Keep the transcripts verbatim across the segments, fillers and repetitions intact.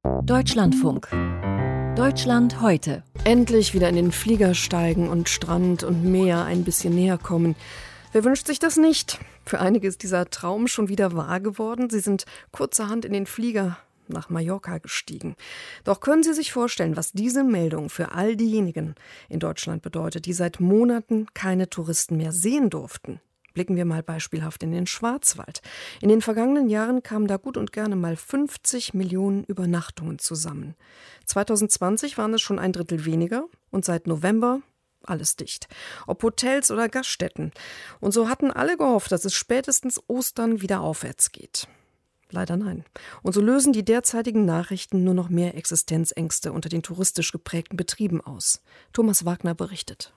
Deutschlandfunk. Deutschland heute. Endlich wieder in den Flieger steigen und Strand und Meer ein bisschen näher kommen. Wer wünscht sich das nicht? Für einige ist dieser Traum schon wieder wahr geworden. Sie sind kurzerhand in den Flieger nach Mallorca gestiegen. Doch können Sie sich vorstellen, was diese Meldung für all diejenigen in Deutschland bedeutet, die seit Monaten keine Touristen mehr sehen durften? Blicken wir mal beispielhaft in den Schwarzwald. In den vergangenen Jahren kamen da gut und gerne mal fünfzig Millionen Übernachtungen zusammen. zwanzig zwanzig waren es schon ein Drittel weniger und seit November alles dicht. Ob Hotels oder Gaststätten. Und so hatten alle gehofft, dass es spätestens Ostern wieder aufwärts geht. Leider nein. Und so lösen die derzeitigen Nachrichten nur noch mehr Existenzängste unter den touristisch geprägten Betrieben aus. Thomas Wagner berichtet.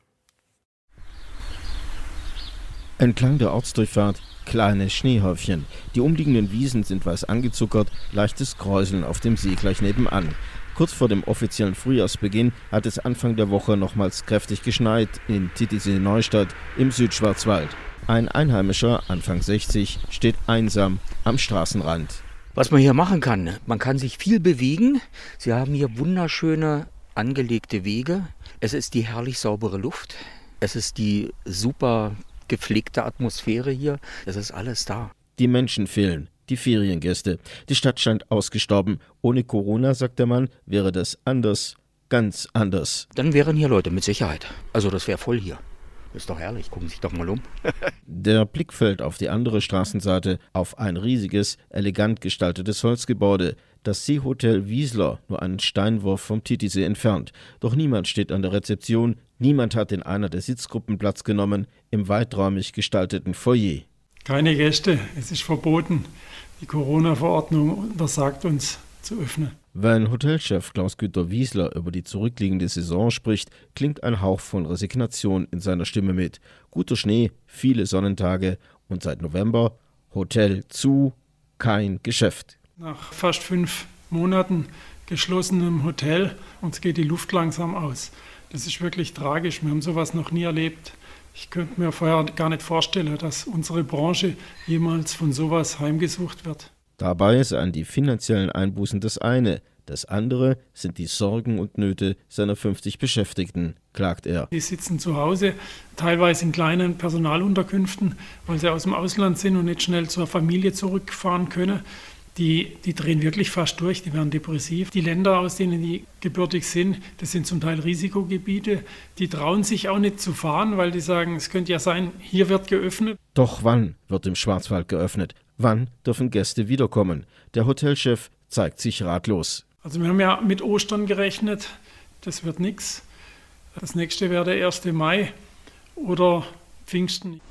Entlang der Ortsdurchfahrt kleine Schneehäufchen. Die umliegenden Wiesen sind weiß angezuckert, leichtes Kräuseln auf dem See gleich nebenan. Kurz vor dem offiziellen Frühjahrsbeginn hat es Anfang der Woche nochmals kräftig geschneit in Titisee-Neustadt im Südschwarzwald. Ein Einheimischer, Anfang sechzig, steht einsam am Straßenrand. Was man hier machen kann, man kann sich viel bewegen. Sie haben hier wunderschöne angelegte Wege. Es ist die herrlich saubere Luft. Es ist die super gepflegte Atmosphäre hier. Es ist alles da. Die Menschen fehlen, die Feriengäste. Die Stadt scheint ausgestorben. Ohne Corona, sagt der Mann, wäre das anders, ganz anders. Dann wären hier Leute, mit Sicherheit. Also das wäre voll hier. Ist doch herrlich, gucken Sie sich doch mal um. Der Blick fällt auf die andere Straßenseite, auf ein riesiges, elegant gestaltetes Holzgebäude. Das Seehotel Wiesler, nur einen Steinwurf vom Titisee entfernt. Doch niemand steht an der Rezeption, niemand hat in einer der Sitzgruppen Platz genommen, im weiträumig gestalteten Foyer. Keine Gäste, es ist verboten. Die Corona-Verordnung untersagt uns zu öffnen. Wenn Hotelchef Klaus-Günter Wiesler über die zurückliegende Saison spricht, klingt ein Hauch von Resignation in seiner Stimme mit. Guter Schnee, viele Sonnentage und seit November Hotel zu, kein Geschäft. Nach fast fünf Monaten geschlossenem Hotel, uns geht die Luft langsam aus. Das ist wirklich tragisch, wir haben sowas noch nie erlebt. Ich könnte mir vorher gar nicht vorstellen, dass unsere Branche jemals von sowas heimgesucht wird. Dabei seien die finanziellen Einbußen das eine, das andere sind die Sorgen und Nöte seiner fünfzig Beschäftigten, klagt er. Die sitzen zu Hause, teilweise in kleinen Personalunterkünften, weil sie aus dem Ausland sind und nicht schnell zur Familie zurückfahren können. Die, die drehen wirklich fast durch, die werden depressiv. Die Länder, aus denen die gebürtig sind, das sind zum Teil Risikogebiete. Die trauen sich auch nicht zu fahren, weil die sagen, es könnte ja sein, hier wird geöffnet. Doch wann wird im Schwarzwald geöffnet? Wann dürfen Gäste wiederkommen? Der Hotelchef zeigt sich ratlos. Also wir haben ja mit Ostern gerechnet, das wird nichts. Das nächste wäre der erste Mai oder Pfingsten.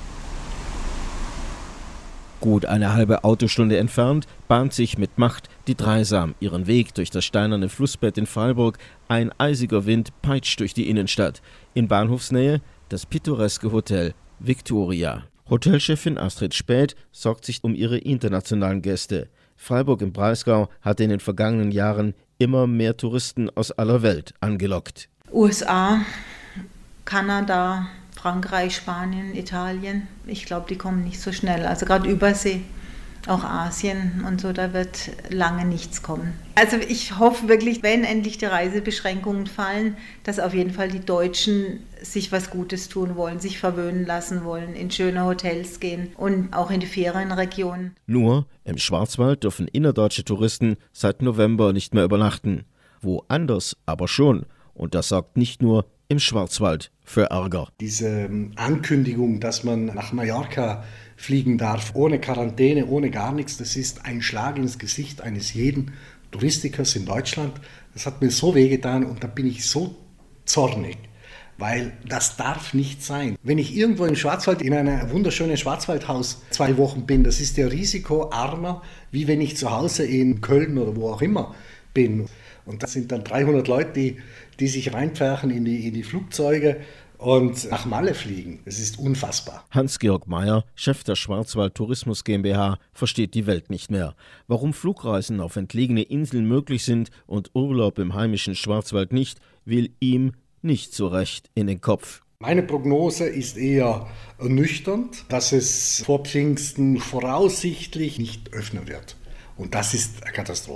Gut eine halbe Autostunde entfernt bahnt sich mit Macht die Dreisam ihren Weg durch das steinerne Flussbett in Freiburg. Ein eisiger Wind peitscht durch die Innenstadt. In Bahnhofsnähe das pittoreske Hotel Victoria. Hotelchefin Astrid Späth sorgt sich um ihre internationalen Gäste. Freiburg im Breisgau hat in den vergangenen Jahren immer mehr Touristen aus aller Welt angelockt. U S A, Kanada, Frankreich, Spanien, Italien. Ich glaube, die kommen nicht so schnell. Also gerade Übersee, auch Asien und so, da wird lange nichts kommen. Also ich hoffe wirklich, wenn endlich die Reisebeschränkungen fallen, dass auf jeden Fall die Deutschen sich was Gutes tun wollen, sich verwöhnen lassen wollen, in schöne Hotels gehen und auch in die Ferienregionen. Nur im Schwarzwald dürfen innerdeutsche Touristen seit November nicht mehr übernachten. Woanders aber schon. Und das sorgt nicht nur im Schwarzwald für Ärger. Diese Ankündigung, dass man nach Mallorca fliegen darf, ohne Quarantäne, ohne gar nichts, das ist ein Schlag ins Gesicht eines jeden Touristikers in Deutschland. Das hat mir so wehgetan und da bin ich so zornig, weil das darf nicht sein. Wenn ich irgendwo im Schwarzwald in einem wunderschönen Schwarzwaldhaus zwei Wochen bin, das ist ja risikoarmer, wie wenn ich zu Hause in Köln oder wo auch immer bin. Und das sind dann dreihundert Leute, die, die sich reinpferchen in die, in die Flugzeuge und nach Malle fliegen. Das ist unfassbar. Hans-Georg Meyer, Chef der Schwarzwald Tourismus GmbH, versteht die Welt nicht mehr. Warum Flugreisen auf entlegene Inseln möglich sind und Urlaub im heimischen Schwarzwald nicht, will ihm nicht so recht in den Kopf. Meine Prognose ist eher ernüchternd, dass es vor Pfingsten voraussichtlich nicht öffnen wird. Und das ist eine Katastrophe.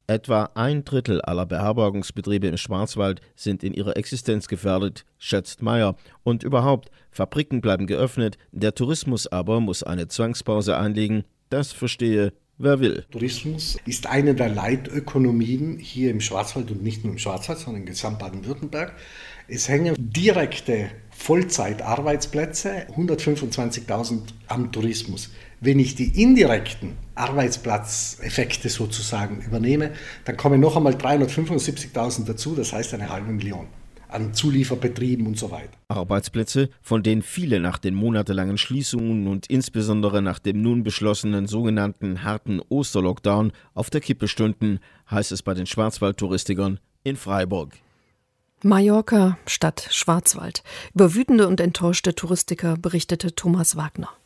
Etwa ein Drittel aller Beherbergungsbetriebe im Schwarzwald sind in ihrer Existenz gefährdet, schätzt Meyer. Und überhaupt, Fabriken bleiben geöffnet, der Tourismus aber muss eine Zwangspause einlegen. Das verstehe, wer will. Tourismus ist eine der Leitökonomien hier im Schwarzwald und nicht nur im Schwarzwald, sondern in gesamt Baden-Württemberg. Es hängen direkte Vollzeitarbeitsplätze, hundertfünfundzwanzigtausend am Tourismus. Wenn ich die indirekten Arbeitsplatzeffekte sozusagen übernehme, dann kommen noch einmal dreihundertfünfundsiebzigtausend dazu, das heißt eine halbe Million an Zulieferbetrieben und so weiter. Arbeitsplätze, von denen viele nach den monatelangen Schließungen und insbesondere nach dem nun beschlossenen sogenannten harten Osterlockdown auf der Kippe stünden, heißt es bei den Schwarzwaldtouristikern in Freiburg. Mallorca statt Schwarzwald. Über wütende und enttäuschte Touristiker berichtete Thomas Wagner.